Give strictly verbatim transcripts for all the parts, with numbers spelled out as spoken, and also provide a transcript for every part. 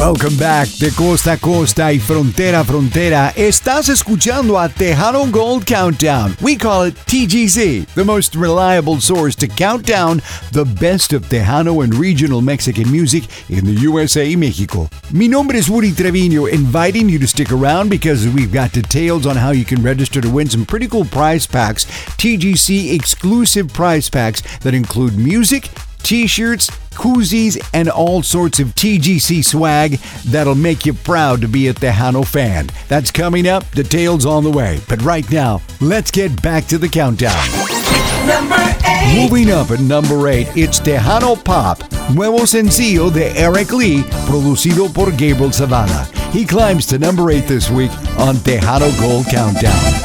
Welcome back de costa a costa y frontera a frontera. Estás escuchando a Tejano Gold Countdown. We call it T G C, the most reliable source to count down the best of Tejano and regional Mexican music in the U S A y Mexico. Mi nombre es Woody Treviño, inviting you to stick around because we've got details on how you can register to win some pretty cool prize packs, T G C exclusive prize packs that include music, t-shirts, koozies, and all sorts of T G C swag that'll make you proud to be a Tejano fan. That's coming up, details on the way. But right now, let's get back to the countdown. Number eight. Moving up at number eight, it's Tejano Pop, nuevo sencillo de Eric Lee, producido por Gabriel Savannah. He climbs to number eight this week on Tejano Gold Countdown.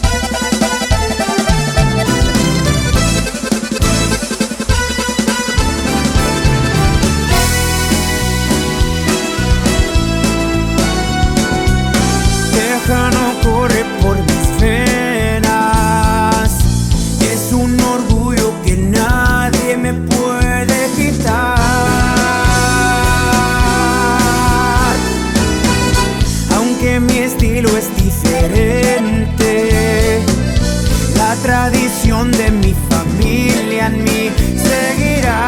Tradición de mi familia en mí seguirá.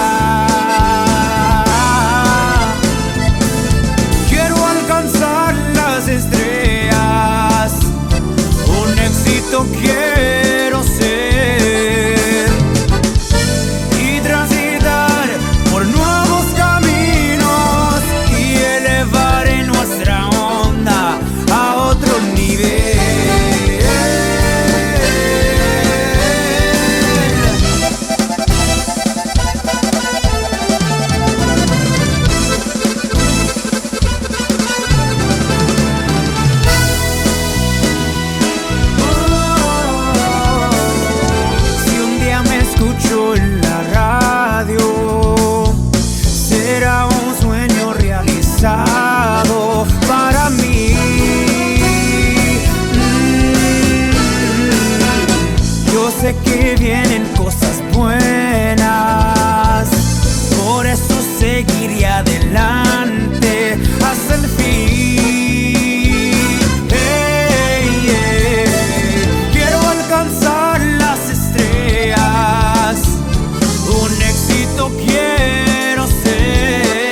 Quiero alcanzar las estrellas, un éxito quiero ser y transitar por nuevos caminos y elevar en nuestra onda a otro nivel. Para mí, mm, yo sé que vienen cosas buenas, por eso seguiré adelante hasta el fin. Hey, yeah. Quiero alcanzar las estrellas, un éxito quiero ser.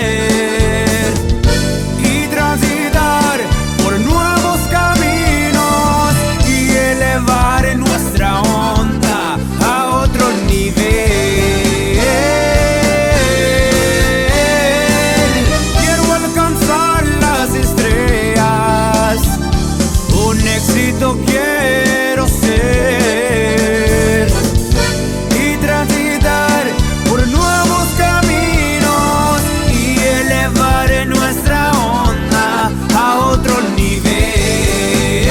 Quiero ser y transitar por nuevos caminos y elevar en nuestra onda a otro nivel.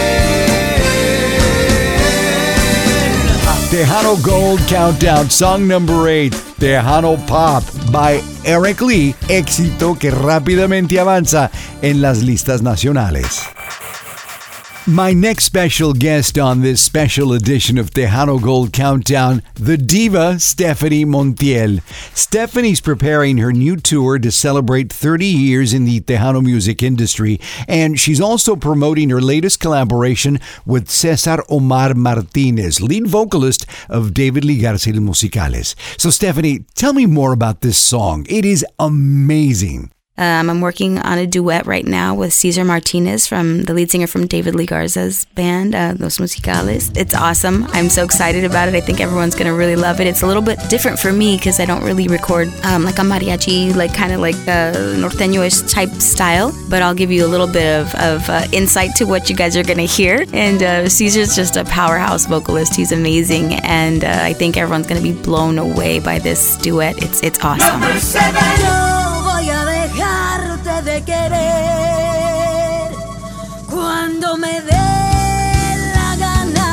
Tejano Gold Countdown, song number eight, Tejano Pop by Eric Lee, éxito que rápidamente avanza en las listas nacionales. My next special guest on this special edition of Tejano Gold Countdown, the diva Stephanie Montiel. Stephanie's preparing her new tour to celebrate thirty years in the Tejano music industry, and she's also promoting her latest collaboration with Cesar Omar Martinez, lead vocalist of David Lee García Musicales. So Stephanie, tell me more about this song. It is amazing. Um, I'm working on a duet right now with Cesar Martinez, from the lead singer from David Lee Garza's band, uh, Los Musicales. It's awesome. I'm so excited about it. I think everyone's going to really love it. It's a little bit different for me because I don't really record um, like a mariachi, like kind of like a norteño-ish type style. But I'll give you a little bit of, of uh, insight to what you guys are going to hear. And uh, Cesar's just a powerhouse vocalist. He's amazing. And uh, I think everyone's going to be blown away by this duet. It's, it's awesome. Number seven. Dejarte de querer cuando me dé la gana.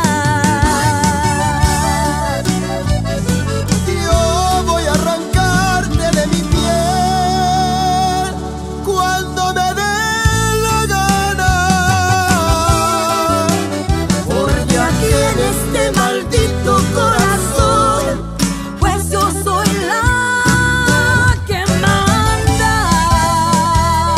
Yo voy a arrancarte de mi piel cuando me dé la gana. Porque aquí en este maldito corazón, pues yo soy la que manda.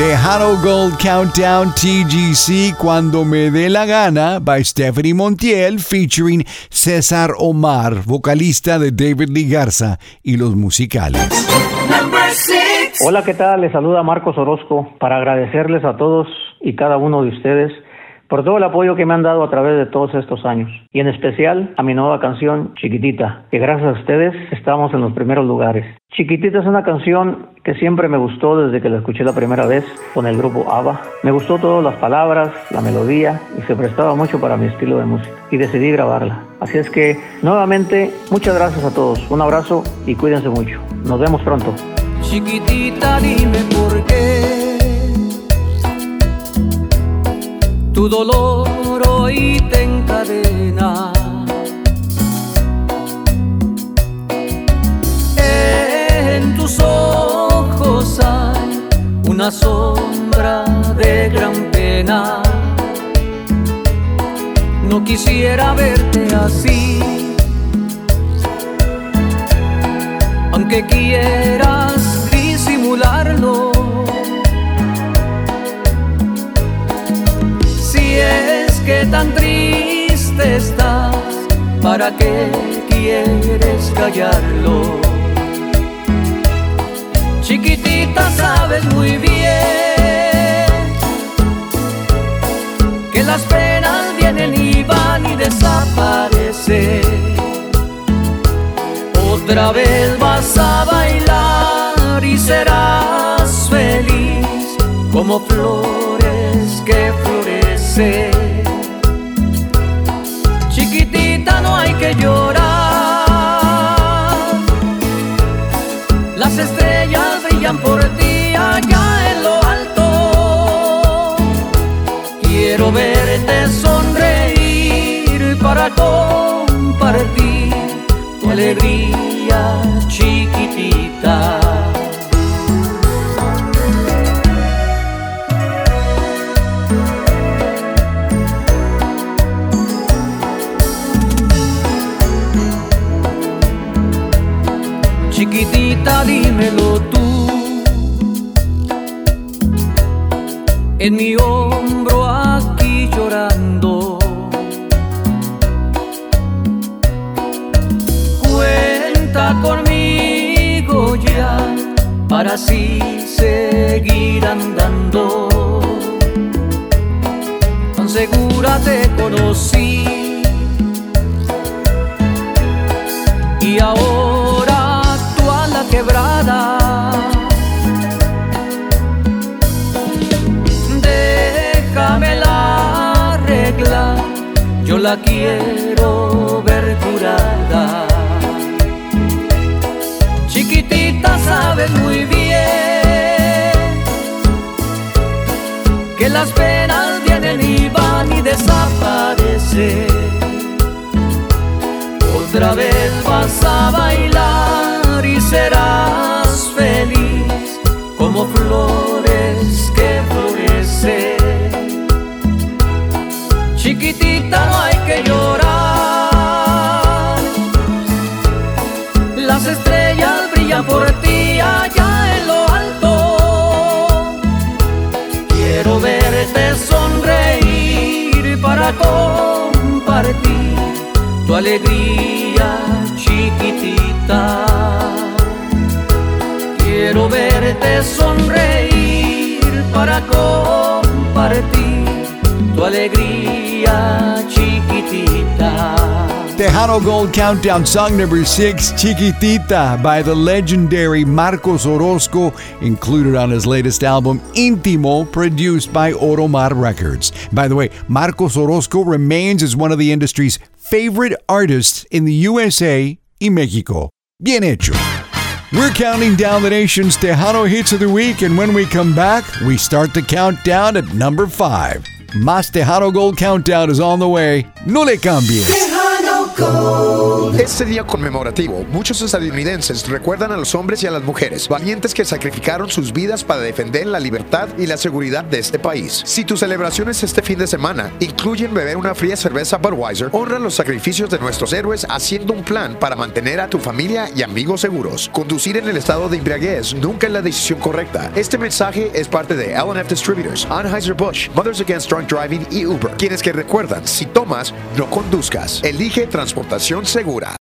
Tejano Gold Countdown T G C Cuando Me Dé La Gana by Stephanie Montiel featuring César Omar, vocalista de David Lee Garza y Los Musicales. Number six. Hola, ¿qué tal? Les saluda Marcos Orozco para agradecerles a todos y cada uno de ustedes por todo el apoyo que me han dado a través de todos estos años, y en especial a mi nueva canción Chiquitita, que gracias a ustedes estamos en los primeros lugares. Chiquitita es una canción que siempre me gustó desde que la escuché la primera vez con el grupo ABBA. Me gustó todas las palabras, la melodía, y se prestaba mucho para mi estilo de música, y decidí grabarla. Así es que, nuevamente, muchas gracias a todos, un abrazo y cuídense mucho. Nos vemos pronto. Chiquitita, dime por qué tu dolor hoy te encadena. En tus ojos hay una sombra de gran pena. No quisiera verte así, aunque quieras disimularlo. Si es que tan triste estás, ¿para qué quieres callarlo? Chiquitita, sabes muy bien que las penas vienen y van y desaparecen. Otra vez vas a bailar y serás feliz como flores que florecen. Chiquitita, no hay que llorar, las estrellas brillan por ti allá en lo alto. Quiero verte sonreír para compartir tu alegría, chiquitita. Chiquitita, dímelo tú, en mi hombro aquí llorando. Cuenta conmigo ya para así seguir andando. Tan segura te conocí y ahora la quebrada. Déjamela arreglar, yo la quiero ver curada. Chiquitita, sabes muy bien que las penas vienen y van y desaparecen. Otra vez vas a bailar y serás feliz como flores que florecen. Chiquitita, no hay que llorar, las estrellas brillan por ti allá en lo alto. Quiero verte sonreír para compartir tu alegría, chiquitita. Quiero verte sonreír para compartir tu alegría, chiquitita. Tejano Gold Countdown song number six, Chiquitita, by the legendary Marcos Orozco, included on his latest album, Íntimo, produced by Oromar Records. By the way, Marcos Orozco remains as one of the industry's favorite artists in the U S A y Mexico. Bien hecho. We're counting down the nation's Tejano hits of the week, and when we come back, we start the countdown at number five. Más Tejano Gold Countdown is on the way. No le cambies. Tejano Gold. Este día conmemorativo, muchos estadounidenses recuerdan a los hombres y a las mujeres valientes que sacrificaron sus vidas para defender la libertad y la seguridad de este país. Si tus celebraciones este fin de semana incluyen beber una fría cerveza Budweiser, honra los sacrificios de nuestros héroes haciendo un plan para mantener a tu familia y amigos seguros. Conducir en el estado de embriaguez nunca es la decisión correcta. Este mensaje es parte de L and F Distributors, Anheuser-Busch, Mothers Against Drunk Driving y Uber, quienes que recuerdan, si tomas, no conduzcas. Elige transportación segura.